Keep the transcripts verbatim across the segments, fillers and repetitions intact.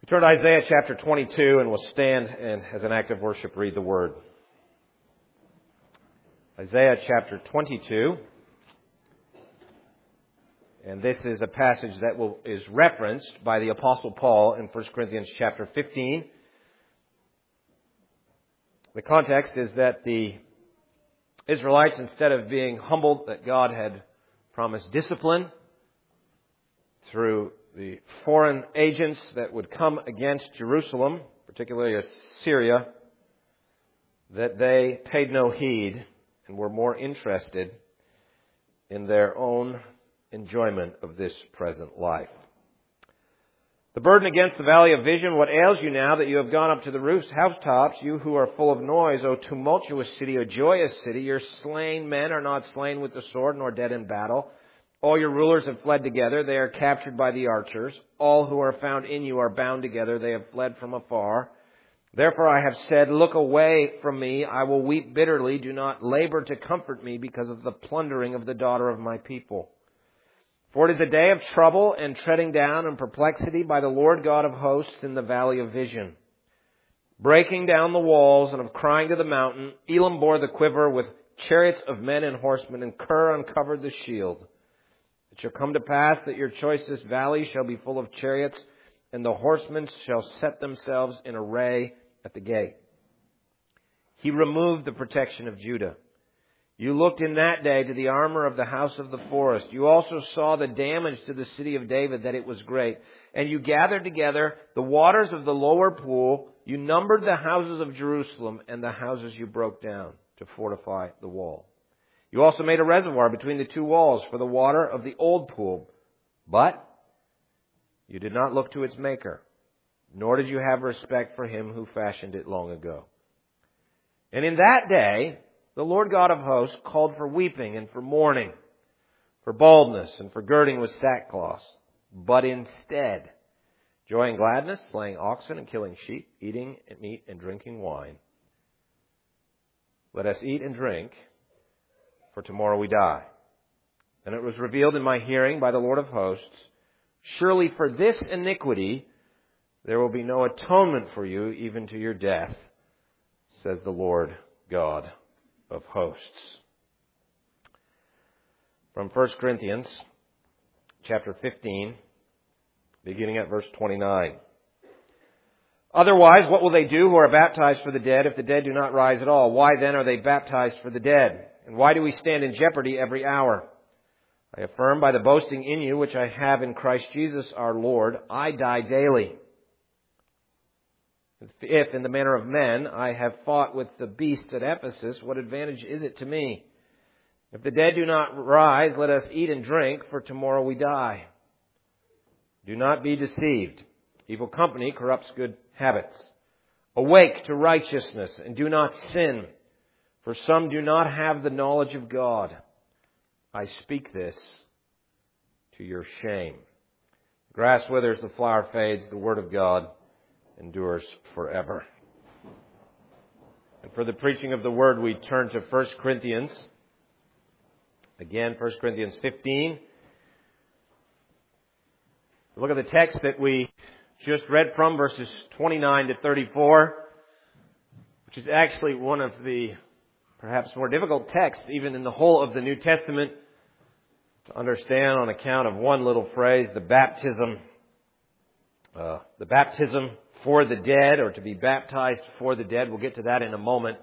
Turn to Isaiah chapter twenty-two, and we'll stand and, as an act of worship, read the Word. Isaiah chapter twenty-two. And this is a passage that will, is referenced by the Apostle Paul in First Corinthians chapter fifteen. The context is that the Israelites, instead of being humbled that God had promised discipline through the foreign agents that would come against Jerusalem, particularly Assyria, that they paid no heed and were more interested in their own enjoyment of this present life. The burden against the valley of vision, what ails you now that you have gone up to the roofs, housetops, you who are full of noise, O tumultuous city, O joyous city, your slain men are not slain with the sword, nor dead in battle. All your rulers have fled together, they are captured by the archers. All who are found in you are bound together, they have fled from afar. Therefore I have said, look away from me, I will weep bitterly, do not labor to comfort me because of the plundering of the daughter of my people. For it is a day of trouble and treading down and perplexity by the Lord God of hosts in the valley of vision. Breaking down the walls and of crying to the mountain, Elam bore the quiver with chariots of men and horsemen, and Ker uncovered the shield. It shall come to pass that your choicest valley shall be full of chariots, and the horsemen shall set themselves in array at the gate. He removed the protection of Judah. You looked in that day to the armor of the house of the forest. You also saw the damage to the city of David, that it was great. And you gathered together the waters of the lower pool. You numbered the houses of Jerusalem and the houses you broke down to fortify the wall. You also made a reservoir between the two walls for the water of the old pool. But you did not look to its maker, nor did you have respect for him who fashioned it long ago. And in that day, the Lord God of hosts called for weeping and for mourning, for baldness and for girding with sackcloth. But instead, joy and gladness, slaying oxen and killing sheep, eating meat and drinking wine. Let us eat and drink, for tomorrow we die. And it was revealed in my hearing by the Lord of hosts, surely for this iniquity there will be no atonement for you, even to your death, says the Lord God of hosts. From First Corinthians chapter fifteen, beginning at verse twenty-nine. Otherwise, what will they do who are baptized for the dead if the dead do not rise at all? Why then are they baptized for the dead? And why do we stand in jeopardy every hour? I affirm by the boasting in you, which I have in Christ Jesus our Lord, I die daily. If in the manner of men I have fought with the beast at Ephesus, what advantage is it to me? If the dead do not rise, let us eat and drink, for tomorrow we die. Do not be deceived. Evil company corrupts good habits. Awake to righteousness and do not sin, for some do not have the knowledge of God. I speak this to your shame. The grass withers, the flower fades, the word of God endures forever. And for the preaching of the word, we turn to First Corinthians. Again, First Corinthians fifteen. Look at the text that we just read from, verses twenty-nine to thirty-four, which is actually one of the perhaps more difficult texts, even in the whole of the New Testament, to understand on account of one little phrase, the baptism, uh, the baptism for the dead, or to be baptized for the dead. We'll get to that in a moment.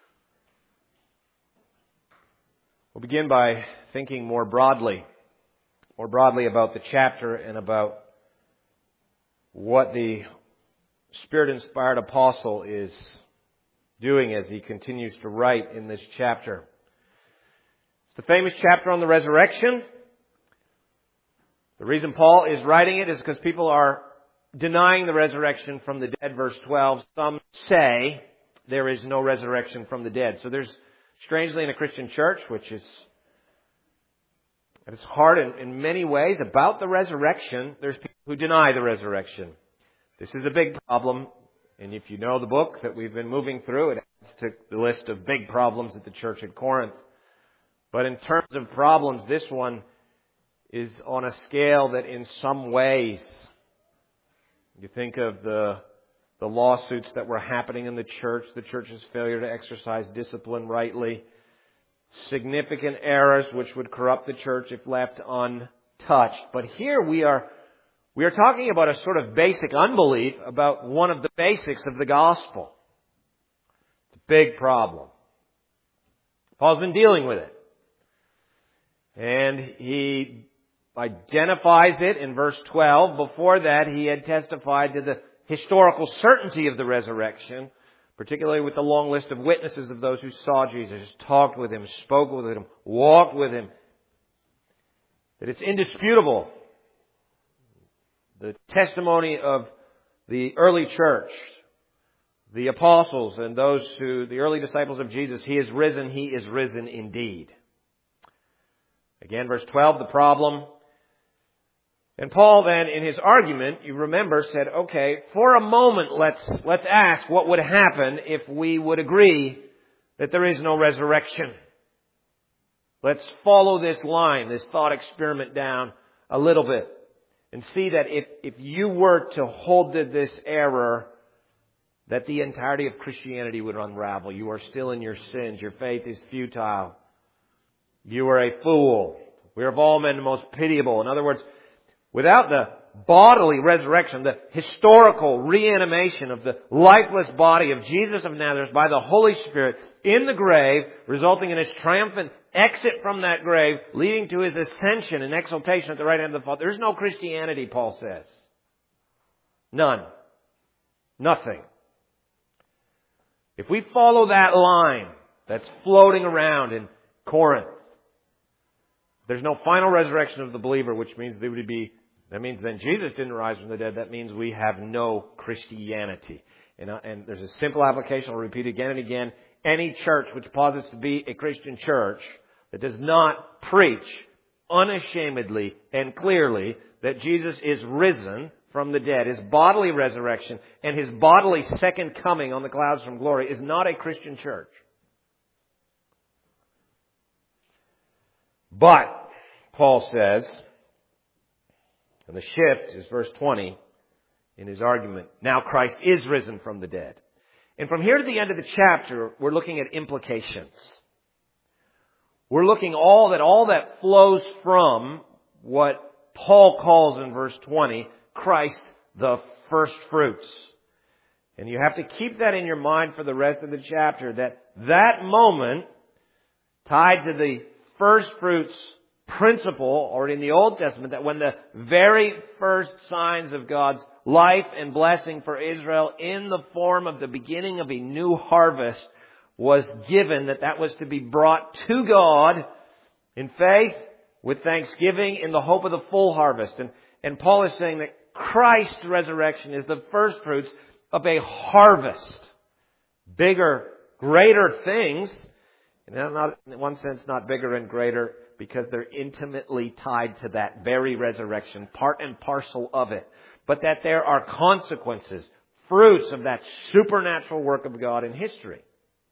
We'll begin by thinking more broadly, more broadly about the chapter and about what the Spirit-inspired apostle is doing as he continues to write in this chapter. It's the famous chapter on the resurrection. The reason Paul is writing it is because people are denying the resurrection from the dead. Verse twelve, some say there is no resurrection from the dead. So there's, strangely, in a Christian church, which is at its heart in, in many ways about the resurrection, there's people who deny the resurrection. This is a big problem. And if you know the book that we've been moving through, it adds to the list of big problems at the church at Corinth. But in terms of problems, this one is on a scale that in some ways You think of the, the lawsuits that were happening in the church, the church's failure to exercise discipline rightly, significant errors which would corrupt the church if left untouched. But here we are, we are talking about a sort of basic unbelief about one of the basics of the gospel. It's a big problem. Paul's been dealing with it. And he identifies it in verse twelve. Before that, he had testified to the historical certainty of the resurrection, particularly with the long list of witnesses of those who saw Jesus, talked with Him, spoke with Him, walked with Him. That it's indisputable. The testimony of the early church, the apostles and those who, the early disciples of Jesus, He is risen, He is risen indeed. Again, verse twelve, the problem. And Paul then, in his argument, you remember, said, okay, for a moment, let's, let's ask what would happen if we would agree that there is no resurrection. Let's follow this line, this thought experiment down a little bit and see that if, if you were to hold to this error, that the entirety of Christianity would unravel. You are still in your sins. Your faith is futile. You are a fool. We are of all men the most pitiable. In other words, without the bodily resurrection, the historical reanimation of the lifeless body of Jesus of Nazareth by the Holy Spirit in the grave, resulting in His triumphant exit from that grave, leading to His ascension and exaltation at the right hand of the Father, there's no Christianity, Paul says. None. Nothing. If we follow that line that's floating around in Corinth, there's no final resurrection of the believer, which means there would be That means then Jesus didn't rise from the dead. That means we have no Christianity. And, uh, and there's a simple application I'll repeat again and again. Any church which posits to be a Christian church that does not preach unashamedly and clearly that Jesus is risen from the dead, His bodily resurrection and His bodily second coming on the clouds from glory is not a Christian church. But, Paul says, and the shift is verse twenty in his argument. Now Christ is risen from the dead. And from here to the end of the chapter, we're looking at implications. We're looking all that all that flows from what Paul calls in verse twenty, Christ the first fruits. And you have to keep that in your mind for the rest of the chapter, that that moment tied to the first fruits principle, or in the Old Testament, that when the very first signs of God's life and blessing for Israel in the form of the beginning of a new harvest was given, that that was to be brought to God in faith, with thanksgiving, in the hope of the full harvest. And, and Paul is saying that Christ's resurrection is the first fruits of a harvest. Bigger, greater things, and not, in one sense not bigger and greater, because they're intimately tied to that very resurrection, part and parcel of it. But that there are consequences, fruits of that supernatural work of God in history.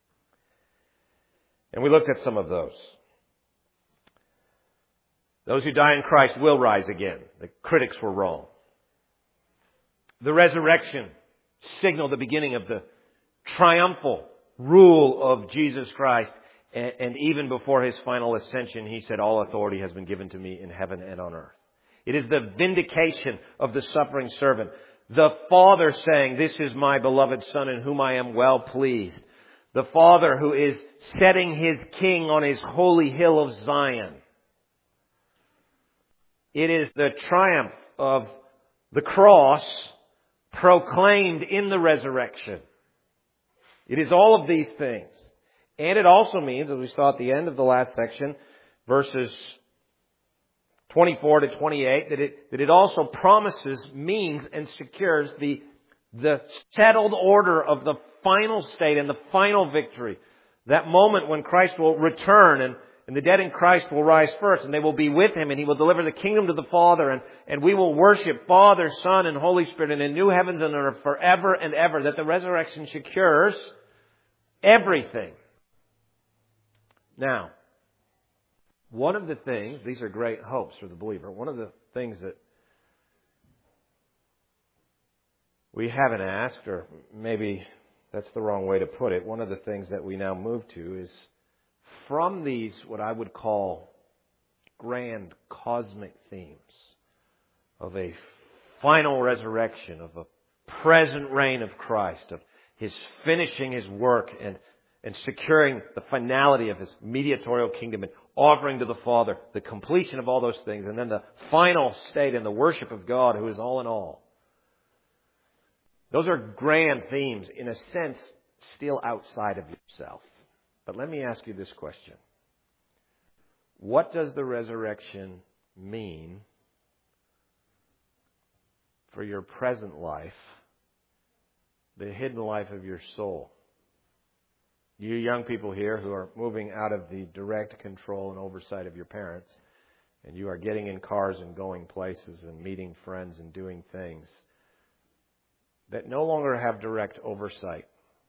And we looked at some of those. Those who die in Christ will rise again. The critics were wrong. The resurrection signaled the beginning of the triumphal rule of Jesus Christ. And even before His final ascension, He said, all authority has been given to me in heaven and on earth. It is the vindication of the suffering servant. The Father saying, this is my beloved Son in whom I am well pleased. The Father who is setting His King on His holy hill of Zion. It is the triumph of the cross proclaimed in the resurrection. It is all of these things. And it also means, as we saw at the end of the last section, verses twenty-four to twenty-eight, that it, that it also promises, means, and secures the, the settled order of the final state and the final victory. That moment when Christ will return and, and the dead in Christ will rise first and they will be with Him and He will deliver the kingdom to the Father and, and we will worship Father, Son, and Holy Spirit and in new heavens and earth forever and ever. That the resurrection secures everything. Now, one of the things, these are great hopes for the believer, one of the things that we haven't asked, or maybe that's the wrong way to put it, one of the things that we now move to is from these, what I would call grand cosmic themes of a final resurrection, of a present reign of Christ, of His finishing His work and, and securing the finality of His mediatorial kingdom and offering to the Father the completion of all those things, and then the final state in the worship of God who is all in all. Those are grand themes, in a sense, still outside of yourself. But let me ask you this question. What does the resurrection mean for your present life, the hidden life of your soul? You young people here who are moving out of the direct control and oversight of your parents, and you are getting in cars and going places and meeting friends and doing things that no longer have direct oversight.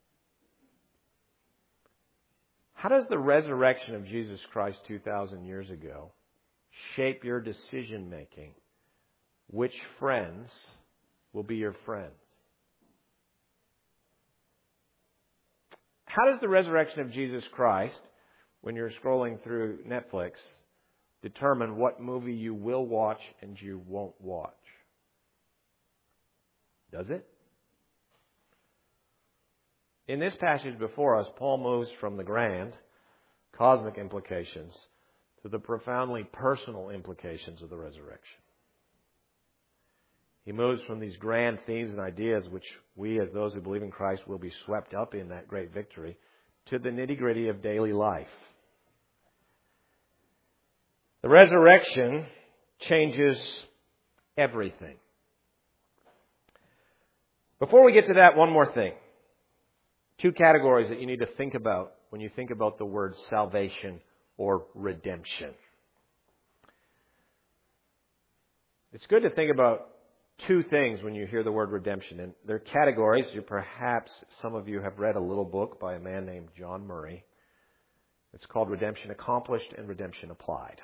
How does the resurrection of Jesus Christ two thousand years ago shape your decision making? Which friends will be your friends? How does the resurrection of Jesus Christ, when you're scrolling through Netflix, determine what movie you will watch and you won't watch? Does it? In this passage before us, Paul moves from the grand cosmic implications to the profoundly personal implications of the resurrection. He moves from these grand themes and ideas, which we as those who believe in Christ will be swept up in that great victory, to the nitty-gritty of daily life. The resurrection changes everything. Before we get to that, one more thing. Two categories that you need to think about when you think about the word salvation or redemption. It's good to think about two things when you hear the word redemption. And they're categories. You perhaps, some of you have read a little book by a man named John Murray. It's called Redemption Accomplished and Redemption Applied.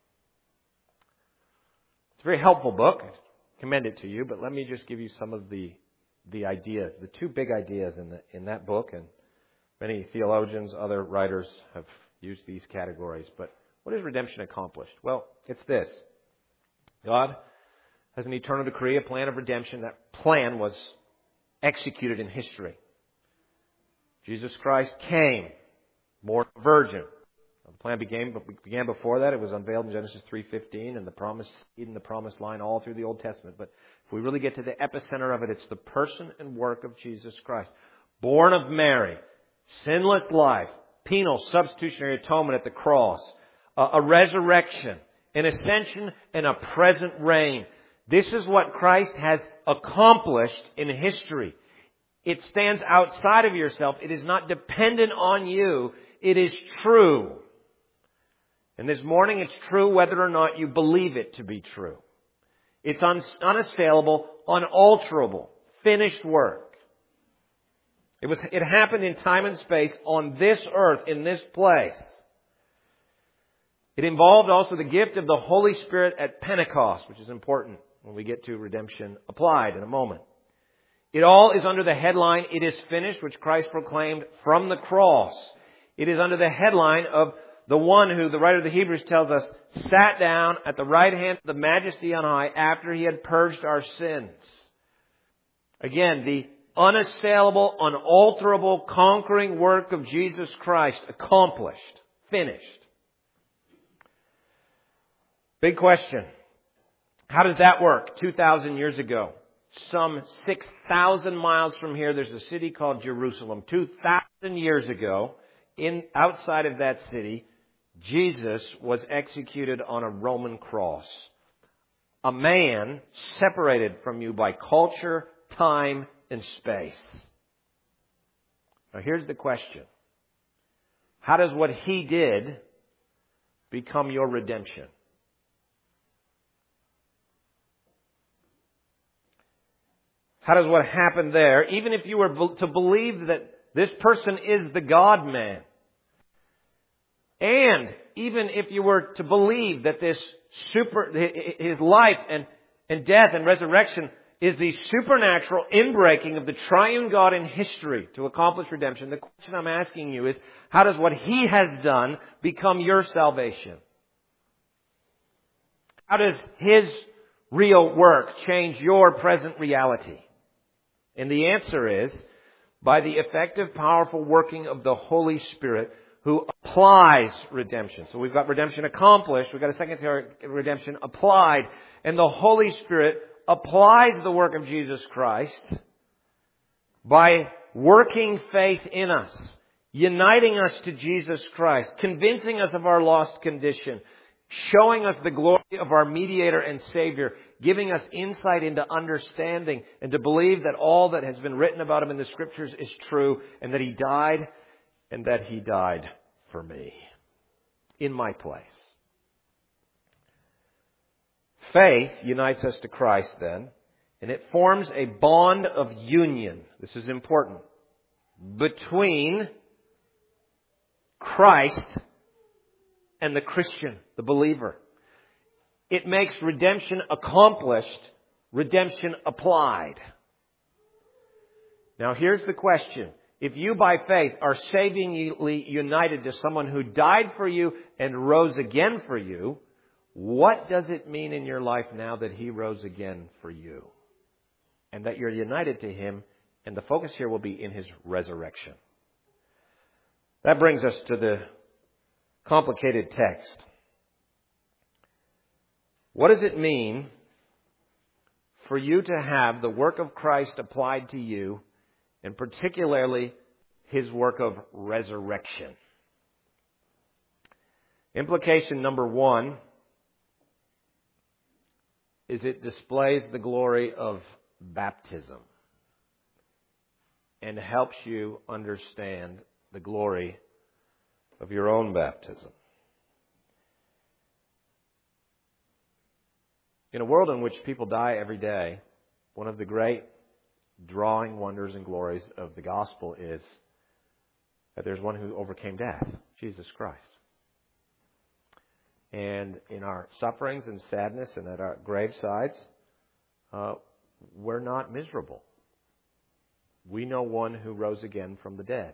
It's a very helpful book. I commend it to you, but let me just give you some of the the ideas, the two big ideas in the, in that book, and many theologians, other writers have used these categories. But what is redemption accomplished? Well, it's this. God has an eternal decree, a plan of redemption. That plan was executed in history. Jesus Christ came, born a virgin. The plan began, began before that. It was unveiled in Genesis three fifteen, and the promise in the promised line all through the Old Testament. But if we really get to the epicenter of it, it's the person and work of Jesus Christ. Born of Mary, sinless life, penal substitutionary atonement at the cross, a, a resurrection, an ascension, and a present reign. This is what Christ has accomplished in history. It stands outside of yourself. It is not dependent on you. It is true. And this morning it's true whether or not you believe it to be true. It's un- unassailable, unalterable, finished work. It was, it happened in time and space on this earth, in this place. It involved also the gift of the Holy Spirit at Pentecost, which is important when we get to redemption applied in a moment. It all is under the headline, "It is finished," which Christ proclaimed from the cross. It is under the headline of the one who, the writer of the Hebrews tells us, sat down at the right hand of the Majesty on high after He had purged our sins. Again, the unassailable, unalterable, conquering work of Jesus Christ accomplished, finished. Big question. How does that work? two thousand years ago, some six thousand miles from here, there's a city called Jerusalem. two thousand years ago, in outside of that city, Jesus was executed on a Roman cross. A man separated from you by culture, time, and space. Now here's the question. How does what He did become your redemption? How does what happened there, even if you were to believe that this person is the God-man, and even if you were to believe that this super, His life and, and death and resurrection is the supernatural inbreaking of the triune God in history to accomplish redemption. The question I'm asking you is, how does what He has done become your salvation? How does His real work change your present reality? And the answer is, by the effective, powerful working of the Holy Spirit who applies redemption. So we've got redemption accomplished. We've got a secondary redemption applied. And the Holy Spirit applies the work of Jesus Christ by working faith in us, uniting us to Jesus Christ, convincing us of our lost condition, showing us the glory of our mediator and Savior, giving us insight into understanding and to believe that all that has been written about Him in the Scriptures is true and that He died and that He died for me in my place. Faith unites us to Christ then, and it forms a bond of union. This is important. Between Christ and the Christian, the believer. It makes redemption accomplished, redemption applied. Now here's the question. If you by faith are savingly united to someone who died for you and rose again for you, what does it mean in your life now that He rose again for you? And that you're united to Him, and the focus here will be in His resurrection. That brings us to the complicated text. What does it mean for you to have the work of Christ applied to you, and particularly His work of resurrection? Implication number one is it displays the glory of baptism and helps you understand the glory of your own baptism. In a world in which people die every day, one of the great drawing wonders and glories of the gospel is that there's one who overcame death, Jesus Christ. And in our sufferings and sadness and at our gravesides, uh, we're not miserable. We know one who rose again from the dead.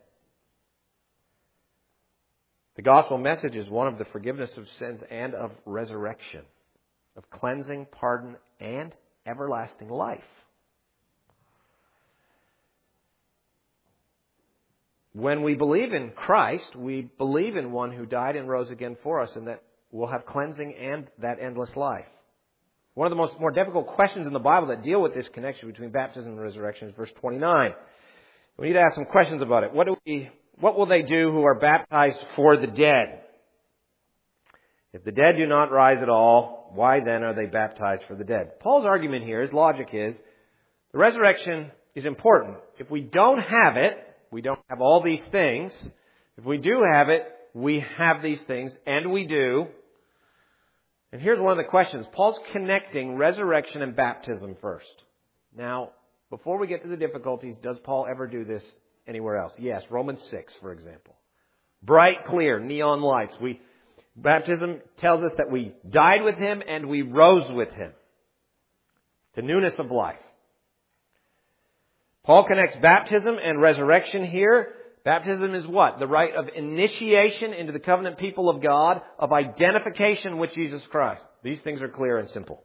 The gospel message is one of the forgiveness of sins and of resurrection, of cleansing, pardon, and everlasting life. When we believe in Christ, we believe in one who died and rose again for us, and that we'll have cleansing and that endless life. One of the most more difficult questions in the Bible that deal with this connection between baptism and resurrection is verse twenty-nine. We need to ask some questions about it. What do we, what will they do who are baptized for the dead? If the dead do not rise at all, why then are they baptized for the dead? Paul's argument here, his logic is, the resurrection is important. If we don't have it, we don't have all these things. If we do have it, we have these things, and we do. And here's one of the questions. Paul's connecting resurrection and baptism first. Now, before we get to the difficulties, does Paul ever do this anywhere else? Yes, Romans six, for example. Bright, clear, neon lights. We Baptism tells us that we died with Him and we rose with Him to newness of life. Paul connects baptism and resurrection here. Baptism is what? The rite of initiation into the covenant people of God, of identification with Jesus Christ. These things are clear and simple.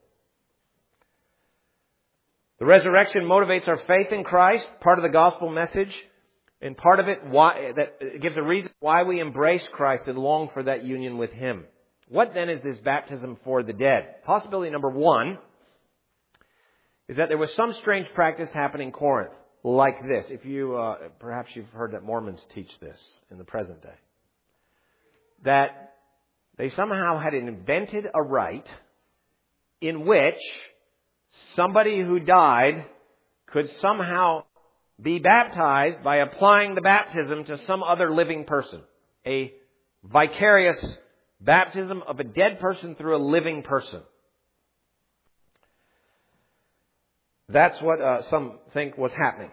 The resurrection motivates our faith in Christ, part of the gospel message, and part of it why, that it gives a reason why we embrace Christ and long for that union with Him. What then is this baptism for the dead? Possibility number one is that there was some strange practice happening in Corinth, like this. If you, uh, perhaps you've heard that Mormons teach this in the present day. That they somehow had invented a rite in which somebody who died could somehow be baptized by applying the baptism to some other living person. A vicarious baptism of a dead person through a living person. That's what uh, some think was happening.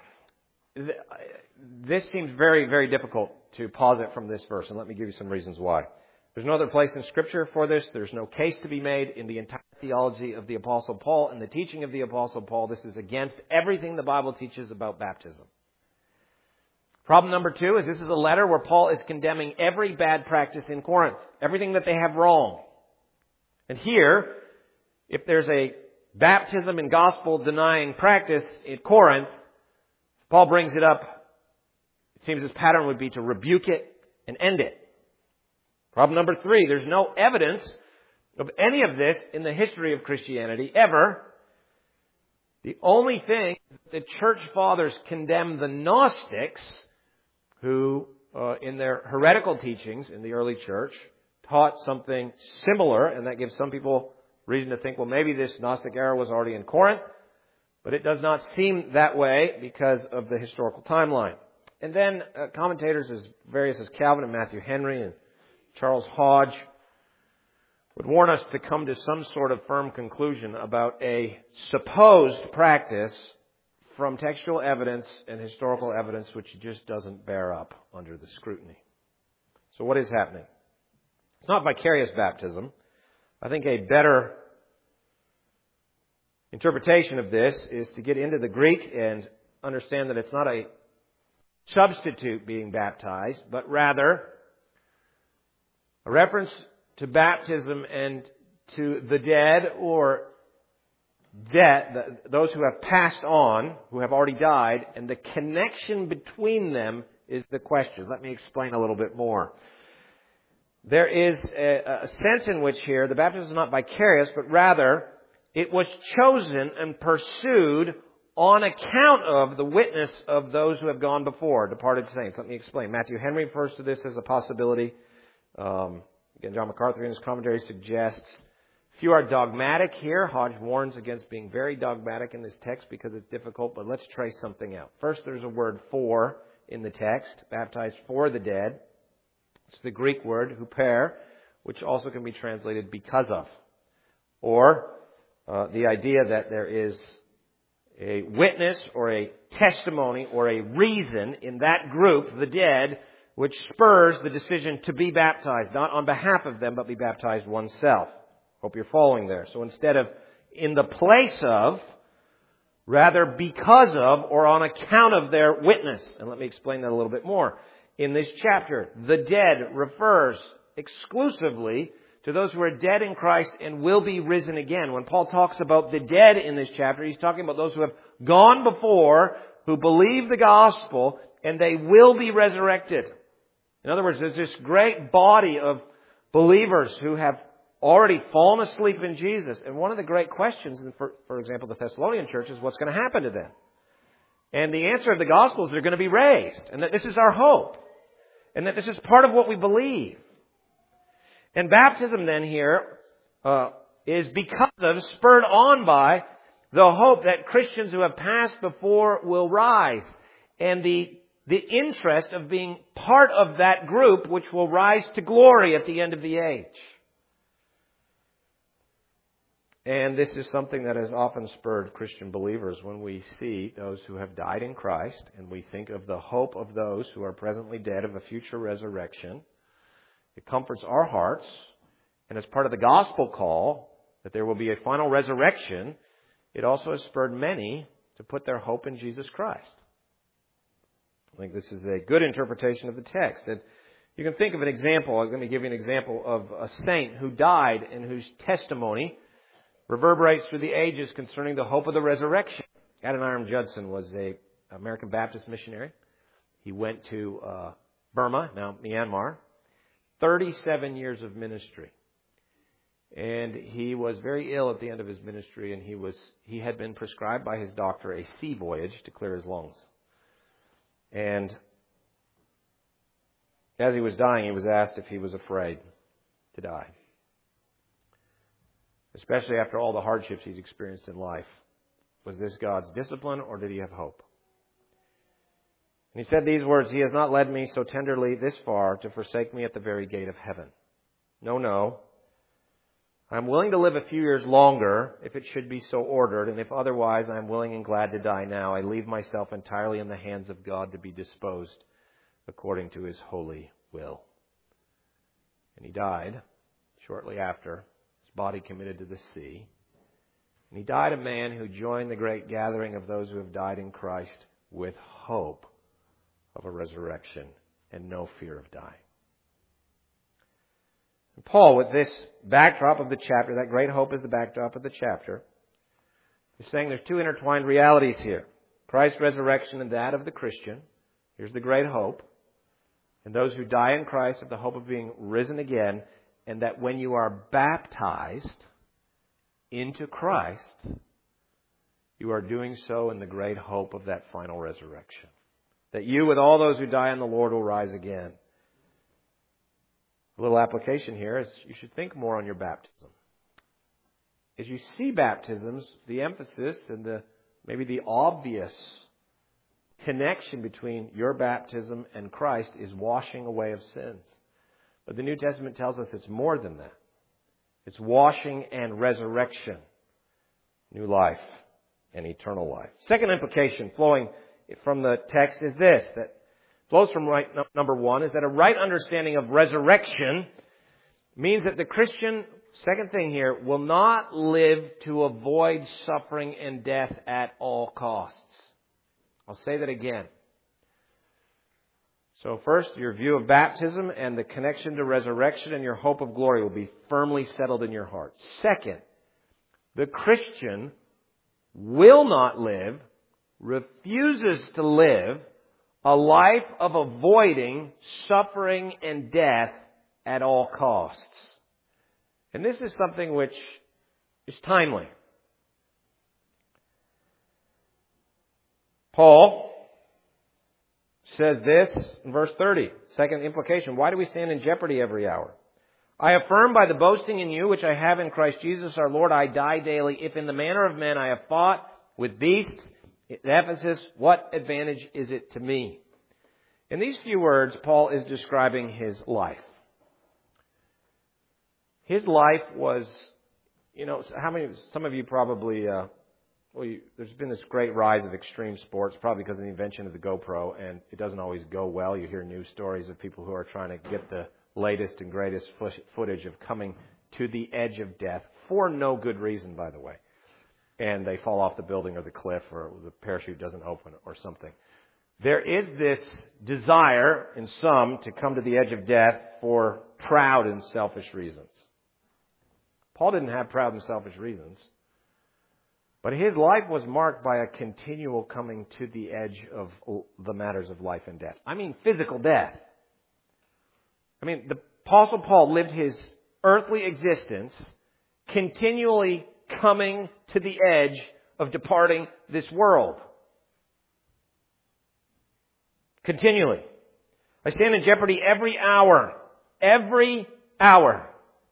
This seems very, very difficult to posit from this verse, and let me give you some reasons why. There's no other place in Scripture for this. There's no case to be made in the entire theology of the Apostle Paul and the teaching of the Apostle Paul. This is against everything the Bible teaches about baptism. Problem number two is this is a letter where Paul is condemning every bad practice in Corinth. Everything that they have wrong. And here, if there's a baptism and gospel denying practice in Corinth, Paul brings it up. It seems his pattern would be to rebuke it and end it. Problem number three, there's no evidence of any of this in the history of Christianity ever. The only thing is that the church fathers condemn the Gnostics who, uh, in their heretical teachings in the early church, taught something similar, and that gives some people reason to think, well, maybe this Gnostic error was already in Corinth, but it does not seem that way because of the historical timeline. And then uh, commentators as various as Calvin and Matthew Henry and Charles Hodge would warn us to come to some sort of firm conclusion about a supposed practice from textual evidence and historical evidence which just doesn't bear up under the scrutiny. So what is happening? It's not vicarious baptism. I think a better interpretation of this is to get into the Greek and understand that it's not a substitute being baptized, but rather a reference to baptism and to the dead or dead, those who have passed on, who have already died, and the connection between them is the question. Let me explain a little bit more. There is a, a sense in which here the baptism is not vicarious, but rather it was chosen and pursued on account of the witness of those who have gone before, departed saints. Let me explain. Matthew Henry refers to this as a possibility. Um, again, John MacArthur in his commentary suggests few are dogmatic here. Hodge warns against being very dogmatic in this text because it's difficult, but let's trace something out. First, there's a word for in the text, baptized for the dead. It's the Greek word huper, which also can be translated because of. Or uh, the idea that there is a witness or a testimony or a reason in that group, the dead, which spurs the decision to be baptized, not on behalf of them, but be baptized oneself. Hope you're following there. So instead of in the place of, rather because of or on account of their witness. And let me explain that a little bit more. In this chapter, the dead refers exclusively to those who are dead in Christ and will be risen again. When Paul talks about the dead in this chapter, he's talking about those who have gone before, who believe the gospel, and they will be resurrected. In other words, there's this great body of believers who have already fallen asleep in Jesus. And one of the great questions, for, for example, the Thessalonian church, is what's going to happen to them? And the answer of the gospel is they're going to be raised, and that this is our hope, and that this is part of what we believe. And baptism then here uh, is because of, spurred on by, the hope that Christians who have passed before will rise. And the, the interest of being part of that group which will rise to glory at the end of the age. And this is something that has often spurred Christian believers when we see those who have died in Christ and we think of the hope of those who are presently dead of a future resurrection. It comforts our hearts, and as part of the gospel call that there will be a final resurrection, it also has spurred many to put their hope in Jesus Christ. I think this is a good interpretation of the text. And you can think of an example. I'm going to give you an example of a saint who died and whose testimony reverberates through the ages concerning the hope of the resurrection. Adoniram Judson was an American Baptist missionary. He went to uh, Burma, now Myanmar, thirty-seven years of ministry. And he was very ill at the end of his ministry, and he was he had been prescribed by his doctor a sea voyage to clear his lungs. And as he was dying, he was asked if he was afraid to die, especially after all the hardships he's experienced in life. Was this God's discipline, or did he have hope? And he said these words, "He has not led me so tenderly this far to forsake me at the very gate of heaven. No, no. I'm willing to live a few years longer if it should be so ordered, and if otherwise, I'm willing and glad to die now. I leave myself entirely in the hands of God to be disposed according to His holy will." And he died shortly after. His body committed to the sea. And he died a man who joined the great gathering of those who have died in Christ with hope of a resurrection and no fear of dying. And Paul, with this backdrop of the chapter, that great hope is the backdrop of the chapter, is saying there's two intertwined realities here. Christ's resurrection and that of the Christian. Here's the great hope. And those who die in Christ have the hope of being risen again, and that when you are baptized into Christ, you are doing so in the great hope of that final resurrection. That you, with all those who die in the Lord, will rise again. A little application here is you should think more on your baptism. As you see baptisms, the emphasis and the maybe the obvious connection between your baptism and Christ is washing away of sins. But the New Testament tells us it's more than that. It's washing and resurrection, new life and eternal life. Second implication flowing from the text is this, that flows from right number one, is that a right understanding of resurrection means that the Christian, second thing here, will not live to avoid suffering and death at all costs. I'll say that again. So first, your view of baptism and the connection to resurrection and your hope of glory will be firmly settled in your heart. Second, the Christian will not live, refuses to live, a life of avoiding suffering and death at all costs. And this is something which is timely. Paul says this in verse thirty. Second implication. Why do we stand in jeopardy every hour? I affirm by the boasting in you, which I have in Christ Jesus our Lord, I die daily. If in the manner of men I have fought with beasts, in Ephesus, what advantage is it to me? In these few words, Paul is describing his life. His life was, you know, how many, some of you probably, uh, well, you, there's been this great rise of extreme sports, probably because of the invention of the GoPro, and it doesn't always go well. You hear news stories of people who are trying to get the latest and greatest footage of coming to the edge of death, for no good reason, by the way. And they fall off the building or the cliff, or the parachute doesn't open or something. There is this desire in some to come to the edge of death for proud and selfish reasons. Paul didn't have proud and selfish reasons. But his life was marked by a continual coming to the edge of the matters of life and death. I mean, physical death. I mean, the Apostle Paul lived his earthly existence continually coming to the edge of departing this world. Continually. I stand in jeopardy every hour. Every hour.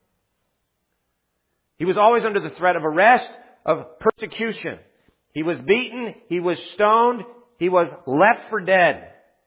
He was always under the threat of arrest, of persecution. He was beaten. He was stoned. He was left for dead.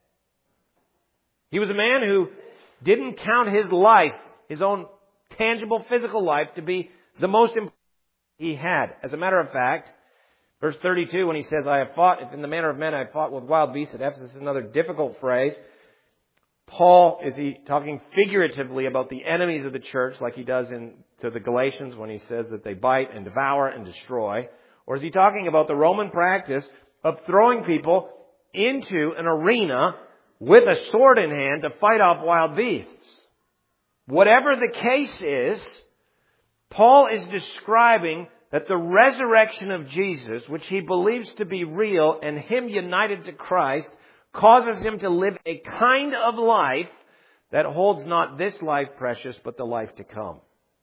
He was a man who didn't count his life, his own tangible physical life, to be the most important he had. As a matter of fact, verse thirty-two, when he says, I have fought, if in the manner of men I have fought with wild beasts at Ephesus, is another difficult phrase. Paul, is he talking figuratively about the enemies of the church, like he does in to the Galatians when he says that they bite and devour and destroy? Or is he talking about the Roman practice of throwing people into an arena with a sword in hand to fight off wild beasts? Whatever the case is, Paul is describing that the resurrection of Jesus, which he believes to be real, and him united to Christ, causes him to live a kind of life that holds not this life precious, but the life to come.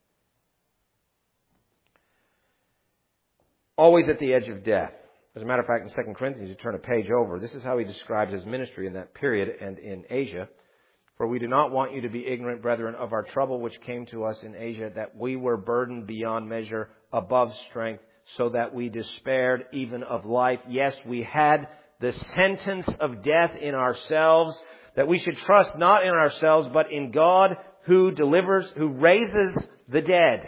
Always at the edge of death. As a matter of fact, in Second Corinthians, you turn a page over, this is how he describes his ministry in that period and in Asia. For we do not want you to be ignorant, brethren, of our trouble which came to us in Asia, that we were burdened beyond measure, above strength, so that we despaired even of life. Yes, we had the sentence of death in ourselves, that we should trust not in ourselves, but in God who delivers, who raises the dead.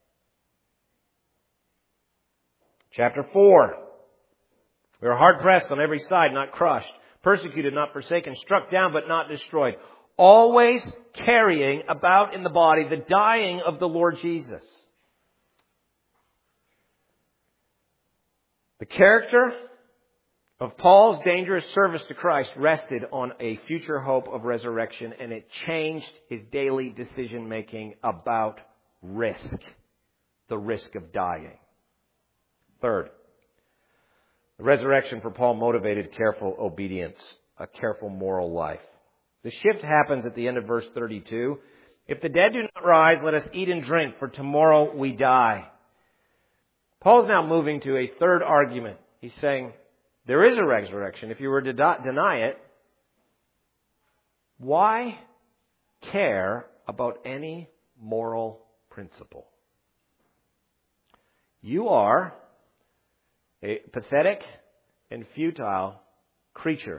Chapter four. We are hard pressed on every side, not crushed, persecuted, not forsaken, struck down, but not destroyed. Always carrying about in the body the dying of the Lord Jesus. The character of Paul's dangerous service to Christ rested on a future hope of resurrection, and it changed his daily decision-making about risk, the risk of dying. Third, the resurrection for Paul motivated careful obedience, a careful moral life. The shift happens at the end of verse thirty-two. If the dead do not rise, let us eat and drink, for tomorrow we die. Paul's now moving to a third argument. He's saying, there is a resurrection. If you were to deny it, why care about any moral principle? You are a pathetic and futile creature.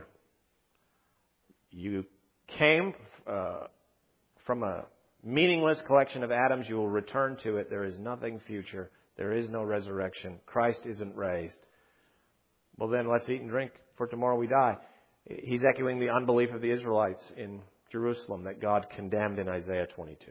You came uh, from a meaningless collection of atoms. You will return to it. There is nothing future. There is no resurrection. Christ isn't raised. Well, then let's eat and drink, for tomorrow we die. He's echoing the unbelief of the Israelites in Jerusalem that God condemned in Isaiah twenty-two.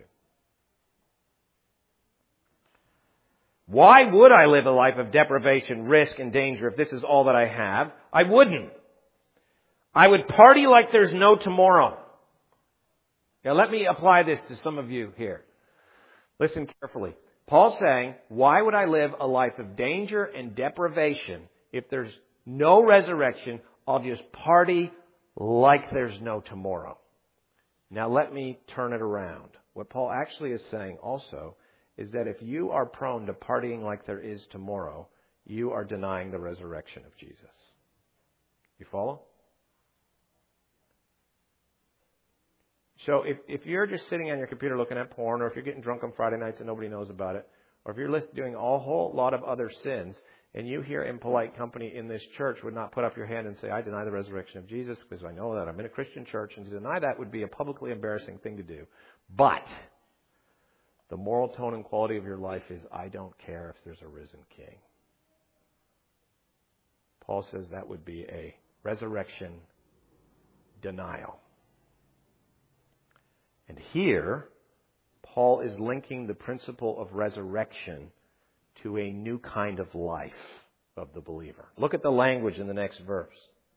Why would I live a life of deprivation, risk, and danger if this is all that I have? I wouldn't. I would party like there's no tomorrow. Now let me apply this to some of you here. Listen carefully. Paul's saying, why would I live a life of danger and deprivation if there's no resurrection? I'll just party like there's no tomorrow. Now let me turn it around. What Paul actually is saying also is that if you are prone to partying like there is tomorrow, you are denying the resurrection of Jesus. You follow? So if, if you're just sitting on your computer looking at porn, or if you're getting drunk on Friday nights and nobody knows about it, or if you're list- doing a whole lot of other sins, and you hear impolite company in this church would not put up your hand and say, I deny the resurrection of Jesus because I know that I'm in a Christian church, and to deny that would be a publicly embarrassing thing to do. But the moral tone and quality of your life is, I don't care if there's a risen king. Paul says that would be a resurrection denial. And here, Paul is linking the principle of resurrection to a new kind of life of the believer. Look at the language in the next verse.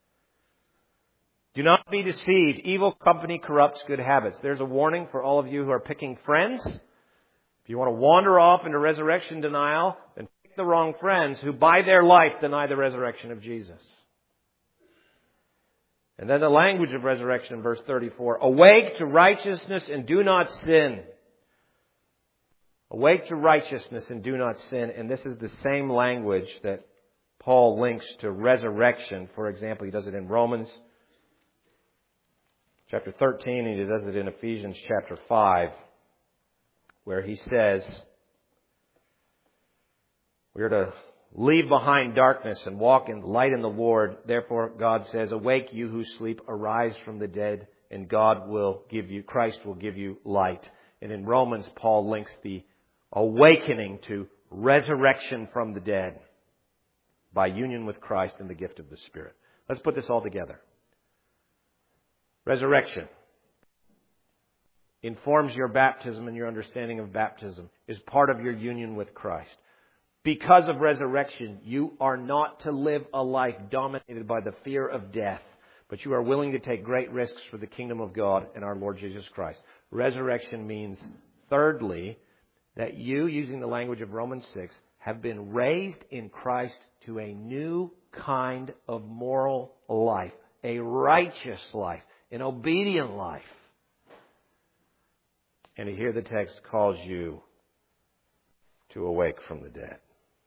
Do not be deceived. Evil company corrupts good habits. There's a warning for all of you who are picking friends. If you want to wander off into resurrection denial, then pick the wrong friends who by their life deny the resurrection of Jesus. And then the language of resurrection in verse thirty-four. Awake to righteousness and do not sin. Awake to righteousness and do not sin. And this is the same language that Paul links to resurrection. For example, he does it in Romans chapter thirteen, and he does it in Ephesians chapter five, where he says, we are to leave behind darkness and walk in light in the Lord. Therefore, God says, awake you who sleep, arise from the dead, and God will give you, Christ will give you light. And in Romans, Paul links the awakening to resurrection from the dead by union with Christ and the gift of the Spirit. Let's put this all together. Resurrection informs your baptism and your understanding of baptism, is part of your union with Christ. Because of resurrection, you are not to live a life dominated by the fear of death, but you are willing to take great risks for the kingdom of God and our Lord Jesus Christ. Resurrection means, thirdly, that you, using the language of Romans six, have been raised in Christ to a new kind of moral life, a righteous life, an obedient life. And here the text calls you to awake from the dead.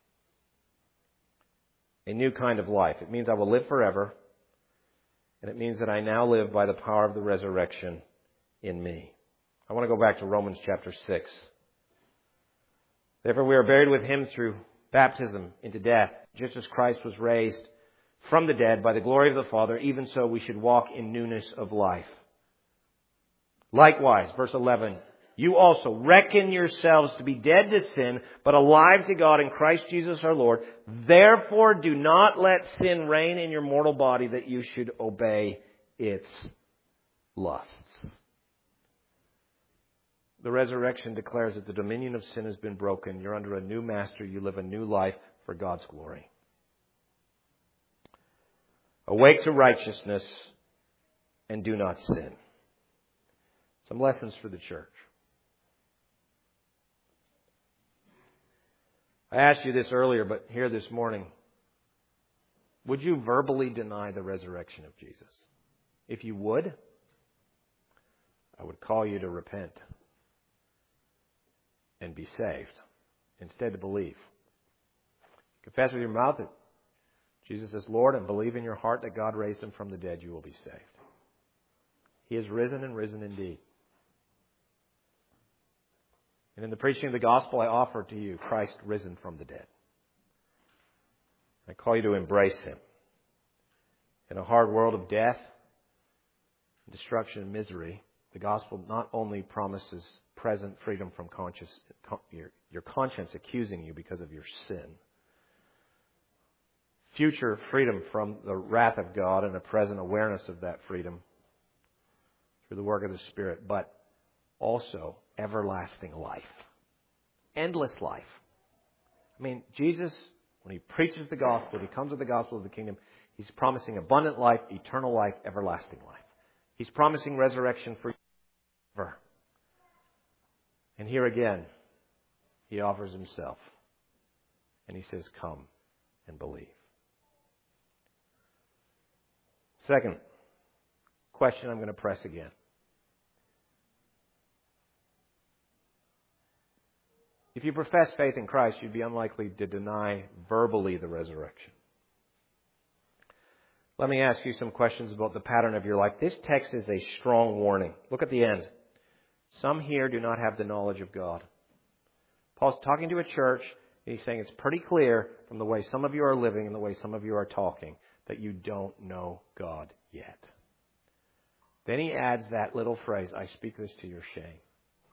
A new kind of life. It means I will live forever. And it means that I now live by the power of the resurrection in me. I want to go back to Romans chapter six. Therefore we are buried with Him through baptism into death, just as Christ was raised from the dead by the glory of the Father, even so we should walk in newness of life. Likewise, verse eleven, you also reckon yourselves to be dead to sin, but alive to God in Christ Jesus our Lord. Therefore do not let sin reign in your mortal body, that you should obey its lusts. The resurrection declares that the dominion of sin has been broken. You're under a new master. You live a new life for God's glory. Awake to righteousness and do not sin. Some lessons for the church. I asked you this earlier, but here this morning. Would you verbally deny the resurrection of Jesus? If you would, I would call you to repent and be saved. Instead, to believe. Confess with your mouth that Jesus is Lord and believe in your heart that God raised Him from the dead, you will be saved. He is risen and risen indeed. And in the preaching of the gospel, I offer to you Christ risen from the dead. I call you to embrace Him. In a hard world of death, destruction, and misery, the gospel not only promises present freedom from conscious, your, your conscience accusing you because of your sin, future freedom from the wrath of God and a present awareness of that freedom through the work of the Spirit, but also everlasting life. Endless life. I mean, Jesus, when He preaches the gospel, He comes with the gospel of the kingdom, He's promising abundant life, eternal life, everlasting life. He's promising resurrection for you forever. And here again, He offers Himself. And He says, come and believe. Second question I'm going to press again. If you profess faith in Christ, you'd be unlikely to deny verbally the resurrection. Let me ask you some questions about the pattern of your life. This text is a strong warning. Look at the end. Some here do not have the knowledge of God. Paul's talking to a church, and he's saying it's pretty clear from the way some of you are living and the way some of you are talking that you don't know God yet. Then he adds that little phrase, I speak this to your shame.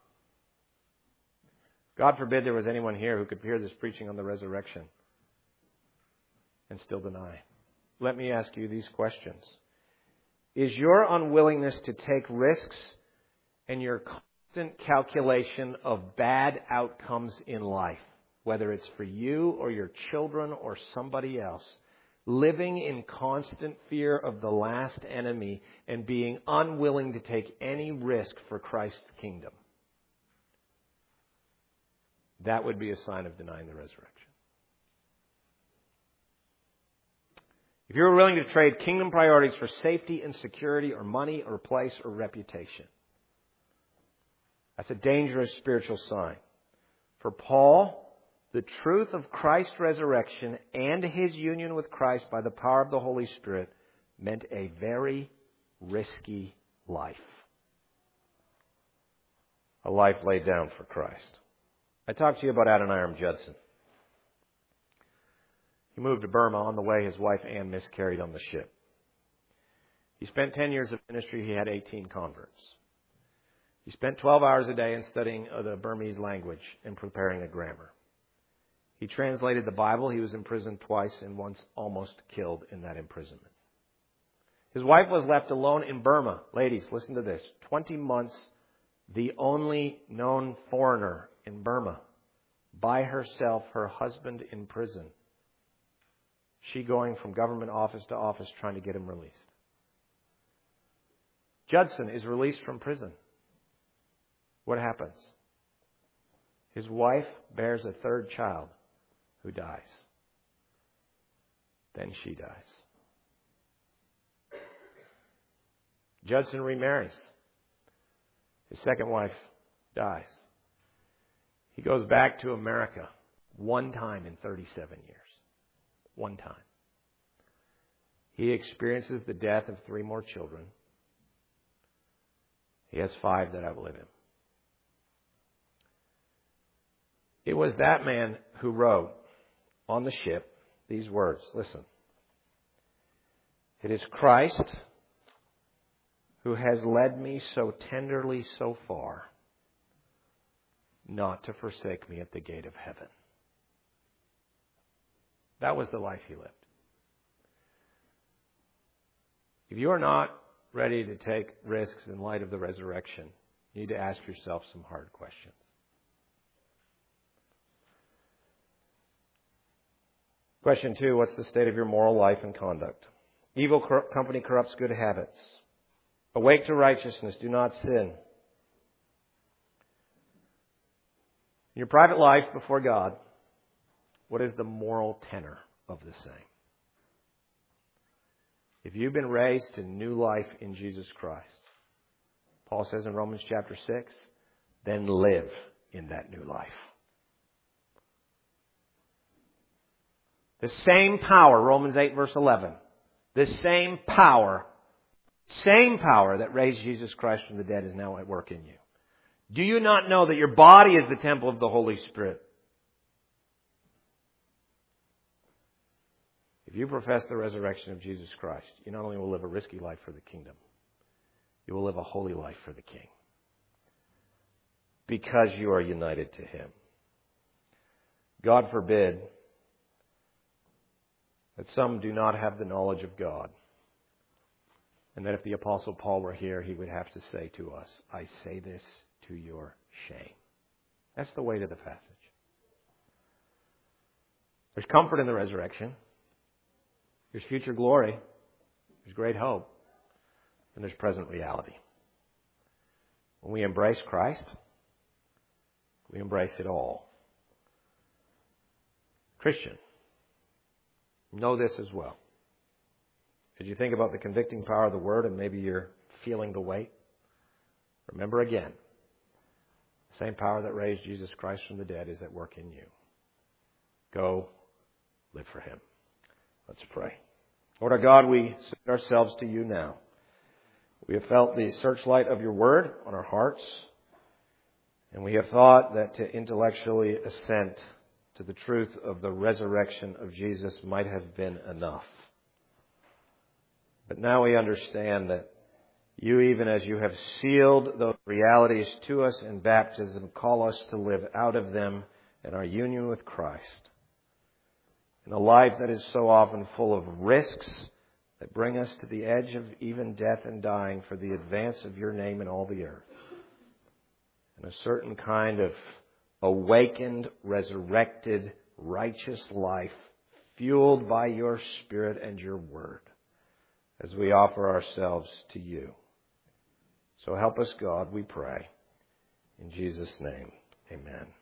God forbid there was anyone here who could hear this preaching on the resurrection and still deny. Let me ask you these questions. Is your unwillingness to take risks and your constant calculation of bad outcomes in life, whether it's for you or your children or somebody else, living in constant fear of the last enemy and being unwilling to take any risk for Christ's kingdom? That would be a sign of denying the resurrection. If you're willing to trade kingdom priorities for safety and security or money or place or reputation, that's a dangerous spiritual sign. For Paul, the truth of Christ's resurrection and His union with Christ by the power of the Holy Spirit meant a very risky life. A life laid down for Christ. I talked to you about Adoniram Judson. He moved to Burma. On the way, his wife Anne miscarried on the ship. He spent ten years of ministry. He had eighteen converts. He spent twelve hours a day in studying the Burmese language and preparing a grammar. He translated the Bible. He was imprisoned twice and once almost killed in that imprisonment. His wife was left alone in Burma. Ladies, listen to this. twenty months, the only known foreigner in Burma. By herself, her husband in prison. She going from government office to office trying to get him released. Judson is released from prison. What happens? His wife bears a third child who dies. Then she dies. Judson remarries. His second wife dies. He goes back to America one time in thirty-seven years. One time. He experiences the death of three more children. He has five that outlive him. It was that man who wrote on the ship these words. Listen. It is Christ who has led me so tenderly so far, not to forsake me at the gate of heaven. That was the life he lived. If you are not ready to take risks in light of the resurrection, you need to ask yourself some hard questions. Question two, what's the state of your moral life and conduct? Evil cor- company corrupts good habits. Awake to righteousness. Do not sin. In your private life before God, what is the moral tenor of the same? If you've been raised to new life in Jesus Christ, Paul says in Romans chapter six, then live in that new life. The same power, Romans eight verse eleven, the same power, same power that raised Jesus Christ from the dead is now at work in you. Do you not know that your body is the temple of the Holy Spirit? If you profess the resurrection of Jesus Christ, you not only will live a risky life for the kingdom, you will live a holy life for the King. Because you are united to Him. God forbid that some do not have the knowledge of God. And that if the Apostle Paul were here, he would have to say to us, I say this to your shame. That's the weight of the passage. There's comfort in the resurrection. There's future glory. There's great hope. And there's present reality. When we embrace Christ, we embrace it all. Christian, know this as well. As you think about the convicting power of the Word and maybe you're feeling the weight, remember again, the same power that raised Jesus Christ from the dead is at work in you. Go live for Him. Let's pray. Lord our God, we submit ourselves to You now. We have felt the searchlight of Your Word on our hearts, and we have thought that to intellectually assent to the truth of the resurrection of Jesus might have been enough. But now we understand that You, even as You have sealed those realities to us in baptism, call us to live out of them in our union with Christ. In a life that is so often full of risks that bring us to the edge of even death and dying for the advance of Your name in all the earth. And a certain kind of awakened, resurrected, righteous life fueled by Your Spirit and Your Word as we offer ourselves to You. So help us, God, we pray. In Jesus' name, amen.